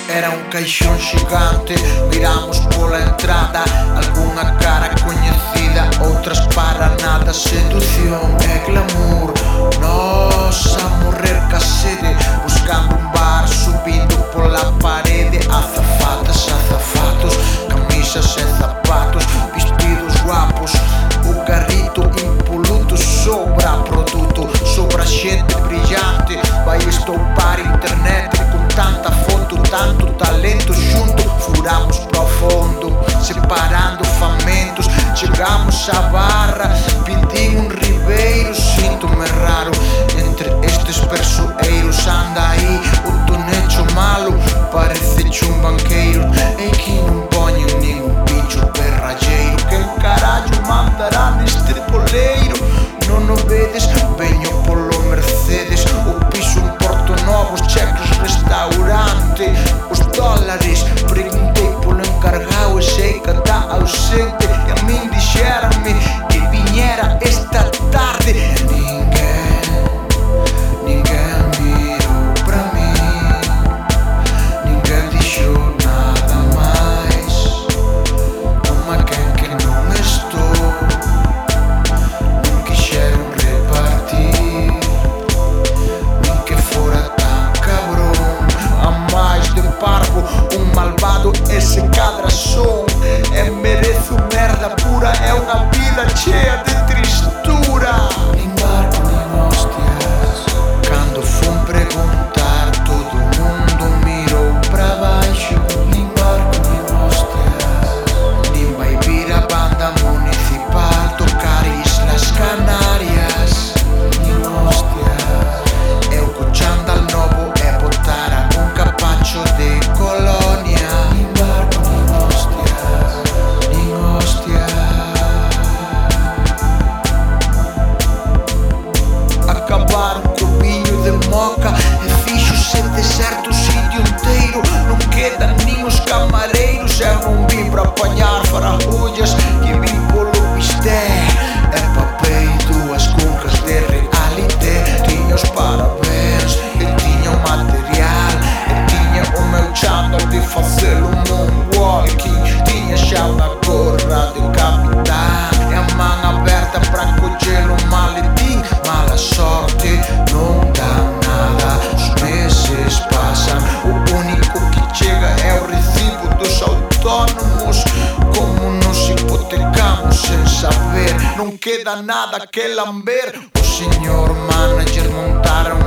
Era un caixón xigante, viramos pola entrada. Algunha cara coñecida, outras para nada. Sedución e glamour, nós a morrer ca sede, buscando un bar, subindo pola parede. Azafatas, azafatos, camisas e zapatos, vestidos guapos. O carrito impoluto, sobra produto, sobra xente brillante. Vai estourar internet con tanta foto, tanto talento xunto. Furamos profundo, separando famentos. Chegamos á barra, pedín un ribeiro. Sinto-me raro entre estes persoeiros. Anda aí o tonecho malo, parece un banqueiro. E que non poñen ningún bicho perralleiro. Quen carallo mandará neste poleiro? Non o vedes? Veño polo Mercedes, o piso en Porto Novo, os cheques restaurante, os dólares. Preguntei polo encargado e sei que está ausente. E a min dixérame que viñera esta tarde. E ninguén mirou pra min, ninguén dixo nada máis. Toma quen que non estou, non quixeron repartir, nin que fora tan cabrón. A máis de parvo, un malvado e se cadra son. E merezo merda pura, é unha vida chea de tristura. Nin barco nin hostias, cando fun preguntar todo o mundo mirou pra baixo. Nin barco nin hostias, nin vai vir a banda municipal tocar Islas Canarias. Nin hostias, eu co chándal novo e botara un capacho de colonia. Nin barco nin hostias, nin hostias. Acabaron co viño de moca e fíxose deserto o sitio inteiro. Non quedan nin os camareiros. Eu non vim para apañar faragullas, que vim polo bisté e papei dúas cuncas de realite. Tiña os parabéns e tiña o material, e tiña o meu chándal de facer un moonwalking. Tiña xa unha gorra de capitán e a man aberta para coller o maletín. Mala sorte, non dá nada, os meses pasan. O único que chega é o recibo dos autónomos. Como nos hipotecamos sen saber, non queda nada que lamber. O señor manager montaron